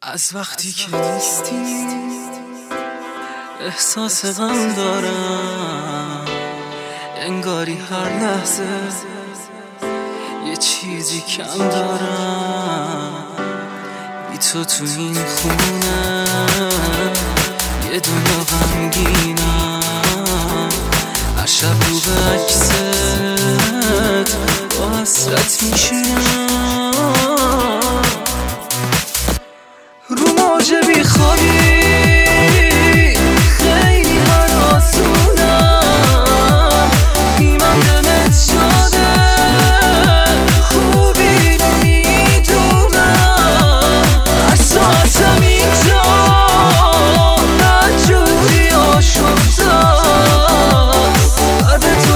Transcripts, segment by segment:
از وقتی که نیستی احساس غم دارم، انگاری هر لحظه یه چیزی کم دارم. بی تو تو این خونه یه دنیا غمگینم، هر شب رو به عکست با حسرت میشینم، رو موج بی خوابی خیلی هراسونم، ایمن دلت شده خوبی نمیدونم، هر ساعتم اینجا نجوری آشفتاست، بعد تو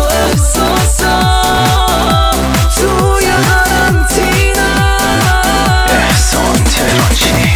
احساسم توی قرنطینم. احسان تهرانچی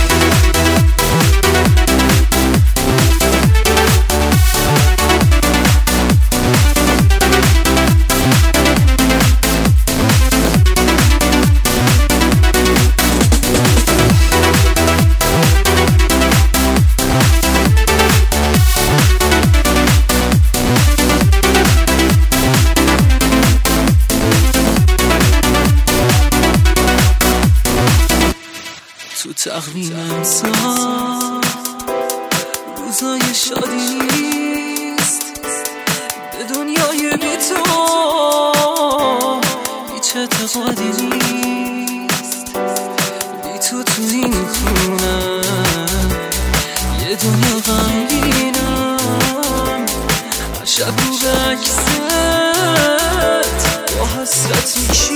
تو تقویم امسال روزای شادی نیست، به دنیای بی تو هیچ اعتقادی نیست. بی تو تو این خونه یه دنیا غمگینم، هر شب رو به عکست با حسرت میشه